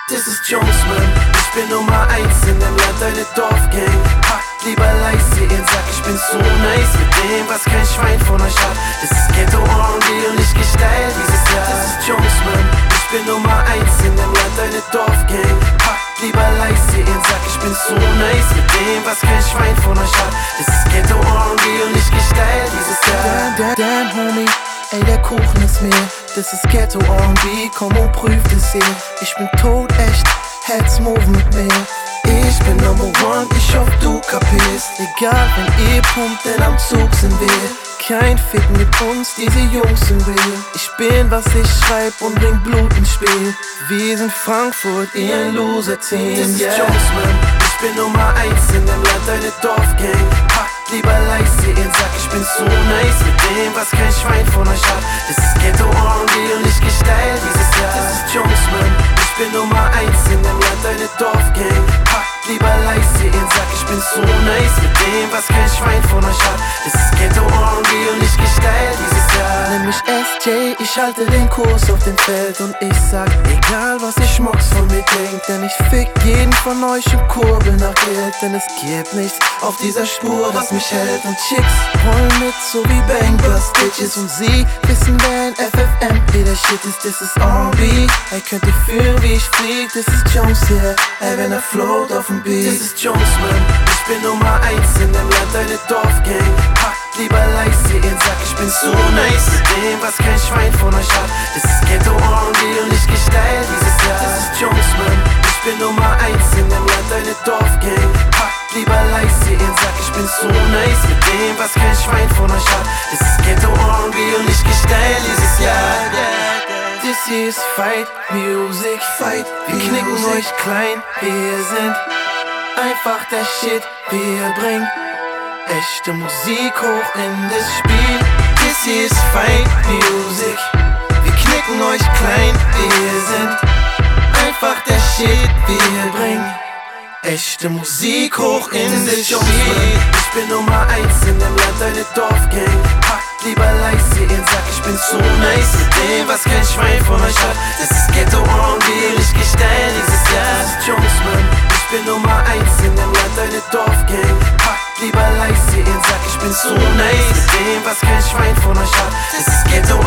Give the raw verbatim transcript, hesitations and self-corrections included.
Das ist Jones, Mann. Ich bin Nummer eins in dem Land, deine Dorfgang. Packt lieber leise in Sack, ich bin so nice mit dem, was kein Schwein von euch hat. Das ist Ghetto R und B und ich gesteil dieses Jahr. Das ist Jones, Mann. Ich bin Nummer eins in dem Land, deine Dorfgang. Packt lieber leise in Sack, ich bin so nice mit dem, was kein Schwein von euch hat. Das ist Ghetto R und B und ich gesteil dieses Jahr. Damn, damn, damn, homie. Ey, der Kuchen ist mir, das ist Ghetto R und B, komm und prüf das hier. Ich bin tot echt, Heads move mit mir. Ich bin Number One, ich hoff du kapierst. Egal, wenn ihr pumpt, denn am Zug sind wir. Kein Fick mit uns, diese Jungs sind real. Ich bin, was ich schreib und bring Blut ins Spiel. Wir sind Frankfurt, ihr ein Loser-Team. Das ist Jones, Mann. Ich bin Nummer eins in dem Land, deine Dorfgang. Packt lieber leise in Sack, ich bin so nice mit dem, was kein Schwein von euch hat. Das ist Ghetto R und B und ich gesteil dieses Jahr. Das ist Jones, Mann. Ich bin Nummer eins in dem Land, deine Dorfgang. Packt lieber leise in Sack, ich bin so nice mit dem, was kein Schwein von euch hat. Das ist Ghetto R und B und ich gesteil dieses Jahr. Nenn mich S J, ich halte den Kurs auf dem Feld und ich sag, egal was ihr Schmucks von mir denkt, denn ich fick jeden von euch und kurbel nach Geld, denn es gibt nichts auf dieser Spur, was mich hält. Und Chicks rollen mit, so wie Bang Bus Bitches, und sie wissen, wer ein F F M P der Shit ist. Das ist R und B, ey, könnt ihr fühlen, wie ich flieg, das ist Jones hier, ey, wenn er float auf dem Beat. Das ist Jones, Mann. Ich bin Nummer eins in dem Land, deine Dorfgang. Packt lieber leise in Sack, ich bin so nice mit dem, was kein Schwein von euch hat. Das ist Ghetto R und B und ich gesteil dieses Jahr. Das ist Jones, Mann. Ich bin Nummer eins in dem Land, deine Dorfgang. Packt lieber leise in Sack, ich bin so nice mit dem, was kein Schwein von euch hat. Das ist Ghetto R und B und ich gesteil dieses Jahr. Das hier ist Fight Music, Fight. Wir knicken euch klein, wir sind einfach der Shit. Wir bringen echte Musik hoch in das Spiel. Das hier ist Fight Music. Wir knicken euch klein, wir sind einfach der Shit. Wir bringen echte Musik hoch in das Spiel. Ich bin Nummer eins in dem Land, deine Dorfgang. Packt lieber leise in Sack, ich bin so nice mit dem, was kein Schwein von euch hat. Das ist Ghetto R und B und ich gesteil dieses Jahr. Das ist Jones, Mann. Ich bin Nummer eins in dem Land, deine Dorfgang. Packt lieber leise in Sack, ich bin so nice mit dem, was kein Schwein von euch hat. Das ist Ghetto